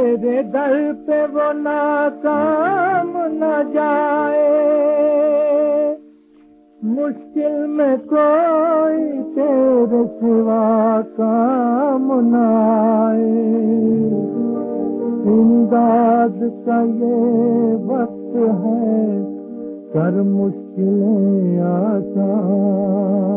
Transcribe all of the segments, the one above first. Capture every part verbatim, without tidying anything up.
तेरे दर पे वो नाकाम न जाए, मुश्किल में कोई तेरे सिवा काम न आए। इमदाद का ये वक्त है, कर मुश्किलें आसान।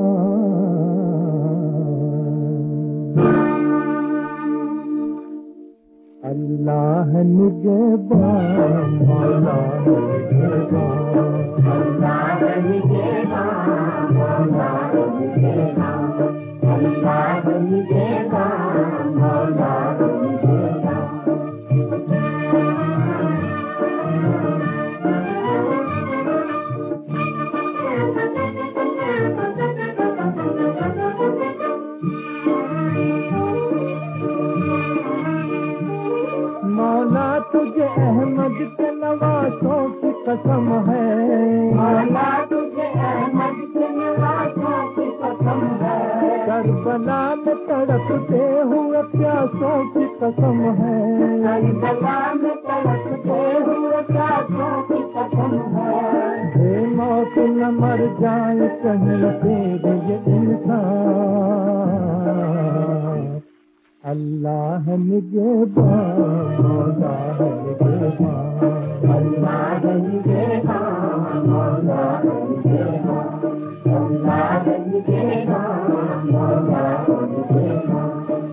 अल्लाह निगहबान, मौला निगहबान, अल्लाह निगहबान, मौला निगहबान, अल्लाह निगहबान, मौला निगहबान। मौला तुझे अहमद के नवासों की कसम है, मौला तुझे अहमद के नवासों की कसम है, करबला में तड़पते हुए प्यासों की कसम है, करबला में तड़पते हुए प्यासों की कसम है। हे मौत न मर जाए कहीं तेरे ये इंसान। अल्लाह निगहबान, मौला निगहबान, अल्लाह निगहबान, मौला निगहबान, अल्लाह निगहबान, मौला निगहबान।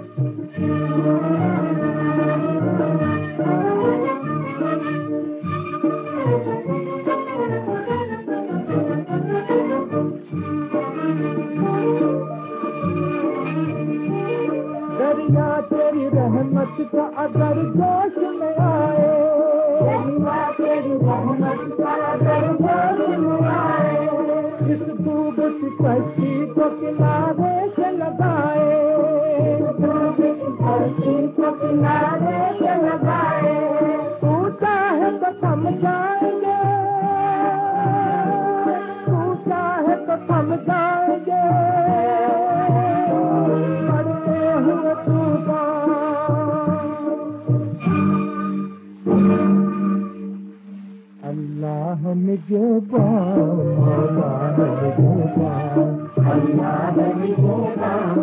दरिया तेरी रहमत का अगर जोश में आए, दरिया तेरी रहमत का अगर जोश में आए, इस डूब की कश्ती को किनारे से लगाए, डूब की कश्ती को किनारे से लगाए। टूटा है तो थम जाएंगे, टूटा है तो थम जाएंगे, पड़ते हुए तूफान। अल्लाह निगहबान, मौला निगहबान, अल्लाह निगहबान,